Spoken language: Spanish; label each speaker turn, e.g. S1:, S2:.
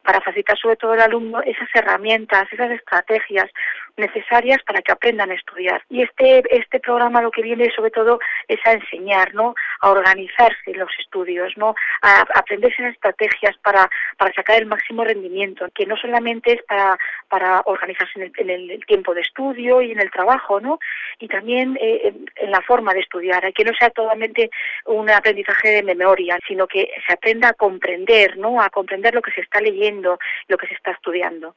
S1: para facilitar sobre todo al alumno esas herramientas, esas estrategias necesarias para que aprendan a estudiar. Y este programa lo que viene sobre todo es a enseñar, ¿no?, a organizarse los estudios, ¿no?, a aprender esas estrategias para sacar el máximo rendimiento, que no solamente es para organizarse en el tiempo de estudio y en el trabajo, ¿no?, y también en la forma de estudiar, que no sea totalmente un aprendizaje de memoria, sino que se aprenda a comprender, ¿no?, a comprender lo que se está leyendo, lo que se está estudiando.